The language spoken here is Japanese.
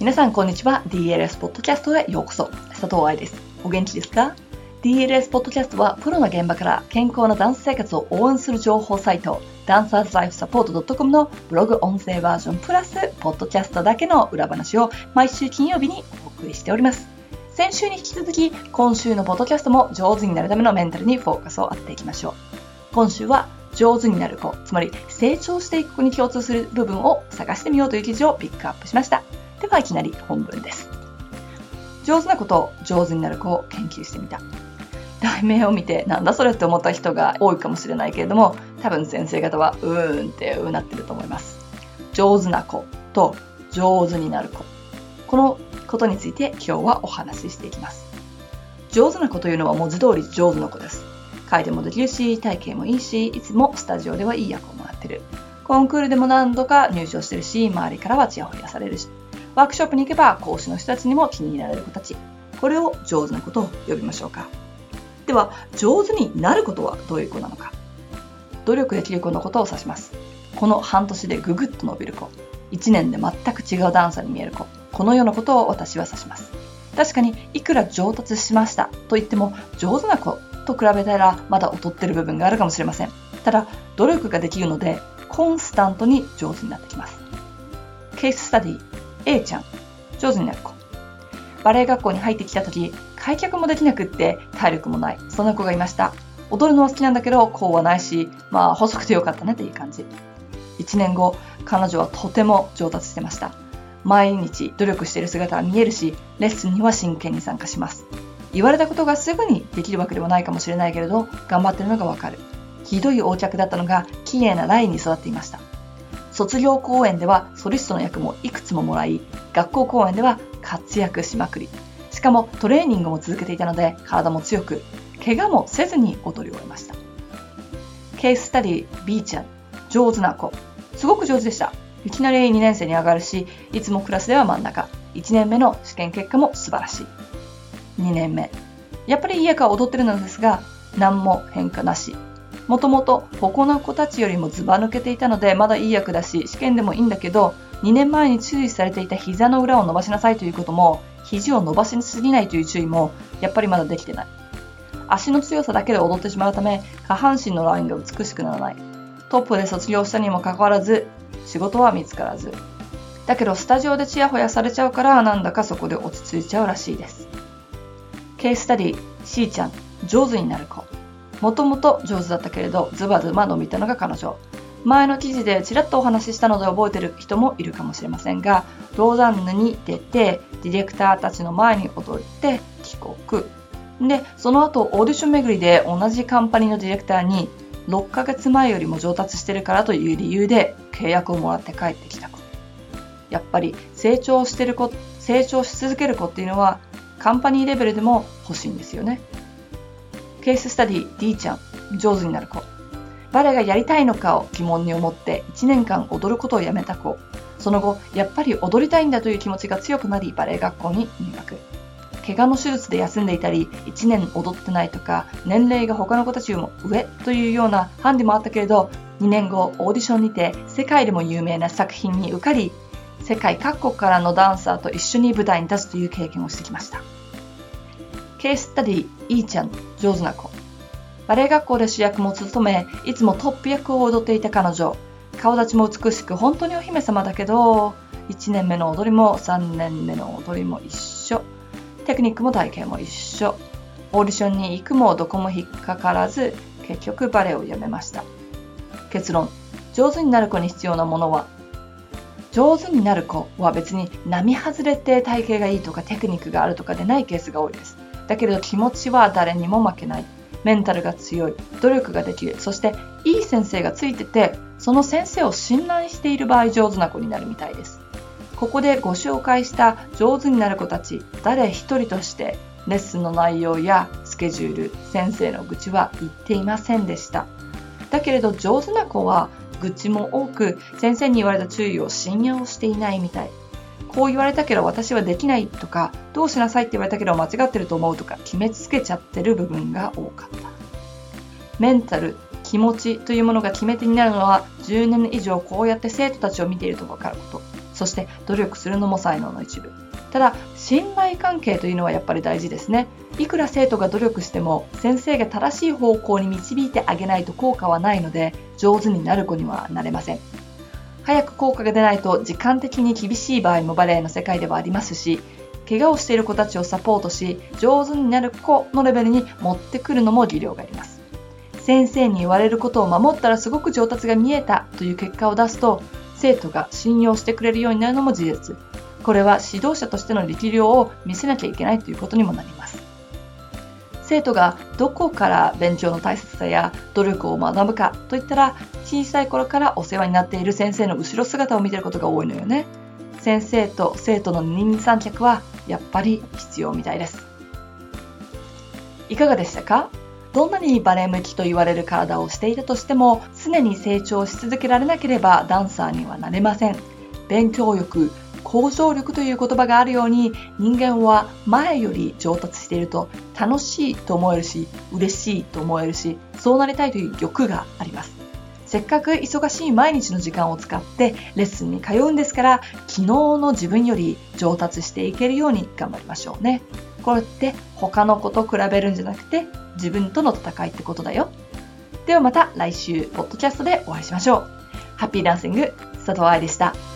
皆さんこんにちは。 DLS ポッドキャストへようこそ。佐藤愛です。お元気ですか？ DLS ポッドキャストはプロの現場から健康なダンス生活を応援する情報サイト、ダンサーズライフサポート .com のブログ音声バージョンプラスポッドキャストだけの裏話を毎週金曜日にお送りしております。先週に引き続き今週のポッドキャストも上手になるためのメンタルにフォーカスを当てていきましょう。今週は上手になる子、つまり成長していく子に共通する部分を探してみようという記事をピックアップしました。ではいきなり本文です。上手なことを上手になる子を研究してみた。題名を見てなんだそれって思った人が多いかもしれないけれども、多分先生方はってうなってると思います。上手な子と上手になる子、このことについて今日はお話ししていきます。上手な子というのは文字通り上手な子です。書いてもできるし、体型もいいし、いつもスタジオではいい役をもらってる。コンクールでも何度か入賞してるし、周りからはちやほやされるし、ワークショップに行けば講師の人たちにも気に入られる子たち。これを上手な子と呼びましょうか。では、上手になることはどういう子なのか。努力できる子のことを指します。この半年でぐぐっと伸びる子、1年で全く違うダンサーに見える子、このようなことを私は指します。確かにいくら上達しましたと言っても、上手な子と比べたらまだ劣っている部分があるかもしれません。ただ、努力ができるのでコンスタントに上手になってきます。ケーススタディ A ちゃん、上手になる子。バレエ学校に入ってきた時、開脚もできなくって体力もない、そんな子がいました。踊るのは好きなんだけどこうはないし、細くてよかったねっていい感じ。1年後、彼女はとても上達してました。毎日努力している姿は見えるし、レッスンには真剣に参加します。言われたことがすぐにできるわけではないかもしれないけれど、頑張ってるのがわかる。ひどい横脚だったのが綺麗なラインに育っていました。卒業公演ではソリストの役もいくつももらい、学校公演では活躍しまくり。しかもトレーニングも続けていたので体も強く、怪我もせずに踊り終えました。ケーススタディ B ちゃん、上手な子。すごく上手でした。いきなり2年生に上がるし、いつもクラスでは真ん中。1年目の試験結果も素晴らしい。2年目。やっぱりいい役は踊ってるのですが、何も変化なし。もともと他の子たちよりもずば抜けていたので、まだいい役だし、試験でもいいんだけど、2年前に注意されていた膝の裏を伸ばしなさいということも、肘を伸ばしすぎないという注意も、やっぱりまだできてない。足の強さだけで踊ってしまうため、下半身のラインが美しくならない。トップで卒業したにもかかわらず、仕事は見つからず。だけどスタジオでチヤホヤされちゃうから、なんだかそこで落ち着いちゃうらしいです。ケーススタディ C ちゃん、上手になる子。もともと上手だったけれど、ズバズバ伸びたのが彼女。前の記事でちらっとお話ししたので覚えてる人もいるかもしれませんが、ローザンヌに出て、ディレクターたちの前に踊って帰国。で、その後オーディション巡りで同じカンパニーのディレクターに、6ヶ月前よりも上達してるからという理由で契約をもらって帰ってきた子。やっぱり成長し続ける子っていうのはカンパニーレベルでも欲しいんですよね。ケーススタディ D ちゃん、上手になる子。バレエがやりたいのかを疑問に思って1年間踊ることをやめた子。その後、やっぱり踊りたいんだという気持ちが強くなり、バレエ学校に入学。怪我の手術で休んでいたり、1年踊ってないとか、年齢が他の子たちよりも上というようなハンデもあったけれど、2年後オーディションにて世界でも有名な作品に受かり、世界各国からのダンサーと一緒に舞台に立つという経験をしてきました。ケーススタディ E ちゃん、上手な子。バレエ学校で主役も務め、いつもトップ役を踊っていた彼女。顔立ちも美しく本当にお姫様だけど、1年目の踊りも3年目の踊りも一緒。テクニックも体型も一緒。オーディションに行くもどこも引っかからず、結局バレエをやめました。結論、上手になる子に必要なものは、上手になる子は別に並外れて体型がいいとかテクニックがあるとかでないケースが多いです。だけれど気持ちは誰にも負けない。メンタルが強い。努力ができる。そしていい先生がついてて、その先生を信頼している場合上手な子になるみたいです。ここでご紹介した上手になる子たち、誰一人としてレッスンの内容やスケジュール、先生の愚痴は言っていませんでした。だけれど上手な子は愚痴も多く、先生に言われた注意を信用していないみたい。こう言われたけど私はできないとか、どうしなさいって言われたけど間違ってると思うとか決めつけちゃってる部分が多かった。メンタル、気持ちというものが決め手になるのは10年以上こうやって生徒たちを見ていると分かること。 そして努力するのも才能の一部。ただ、信頼関係というのはやっぱり大事ですね。いくら生徒が努力しても、先生が正しい方向に導いてあげないと効果はないので、上手になる子にはなれません。早く効果が出ないと時間的に厳しい場合もバレエの世界ではありますし、怪我をしている子たちをサポートし、上手になる子のレベルに持ってくるのも技量があります。先生に言われることを守ったらすごく上達が見えたという結果を出すと、生徒が信用してくれるようになるのも事実。これは指導者としての力量を見せなきゃいけないということにもなります。生徒がどこから勉強の大切さや努力を学ぶかといったら、小さい頃からお世話になっている先生の後ろ姿を見ていることが多いのよね。先生と生徒の二人三脚はやっぱり必要みたいです。いかがでしたか？どんなにバレエ向きと言われる体をしていたとしても、常に成長し続けられなければダンサーにはなれません。勉強力、向上力という言葉があるように、人間は前より上達していると楽しいと思えるし、嬉しいと思えるし、そうなりたいという欲があります。せっかく忙しい毎日の時間を使ってレッスンに通うんですから、昨日の自分より上達していけるように頑張りましょうね。これって他の子と比べるんじゃなくて、自分との戦いってことだよ。ではまた来週ポッドキャストでお会いしましょう。ハッピーダンシング、佐藤愛でした。